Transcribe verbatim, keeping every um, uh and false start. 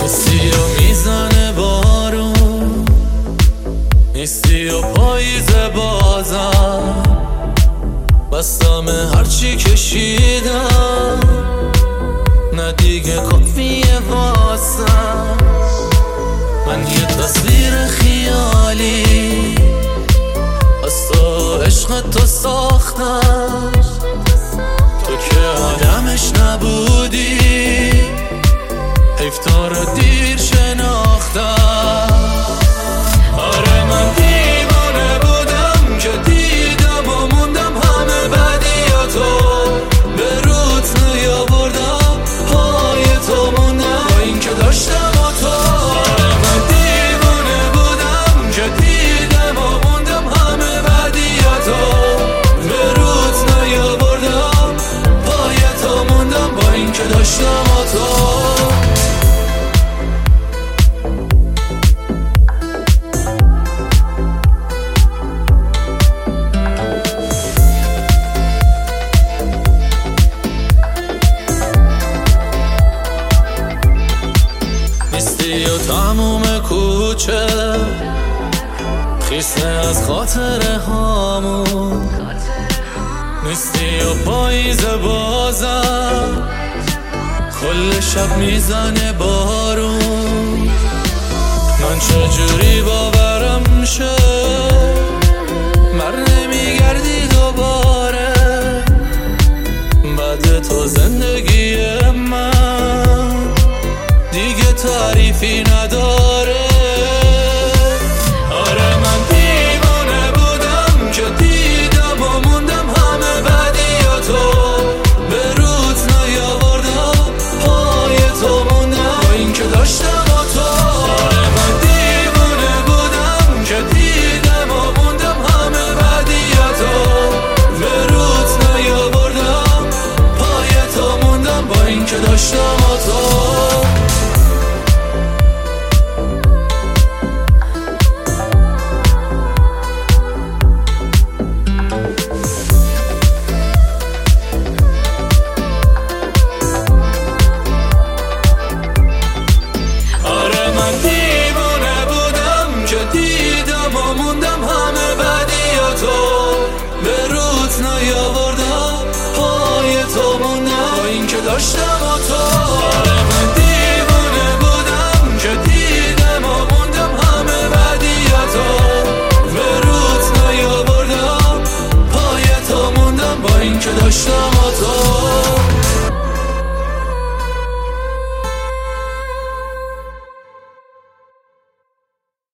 نیستی و میزنه بارون، نیستی و پاییز بازم، بستم هرچی کشیدم، نه دیگه کافیه واسم. من یه تصویر خیالی از تو عشق تو ساختم، تو که آدمش نبودی، حیف تو رو دیر شناختم. آره من دیوانه بودم که دیدم و موندم همه بدیاتو، به روت نیاوردم پای تو موندم با این که داشتم و تو. آره من دیوانه بودم که دیدم و موندم همه بدیاتو، به روت نیاوردم پای تو موندم با این که داشتم و تو. نیستی و تموم کوچه خیسه از خاطره هامون، نیستی و پاییز بازم، کل شب میزنه بارون. من چجوری باورم شه مر نمیگردی دوباره، بعد تو زندگی من دیگه تعریفی نداره. آره من دیوانه بودم که دیدم و موندم همه بدیاتو، به روت نیاوردم پای تو موندم با این که داشتم و تو. آره من دیوانه بودم که دیدم و موندم همه بدیاتو، به روت نیاوردم پای تو موندم با این که داشتم و تو. داشتم و تو. آره من دیوانه بودم که دیدم و موندم همه بدیاتو، به روت نیاوردم پای تو موندم با این که داشتم و تو.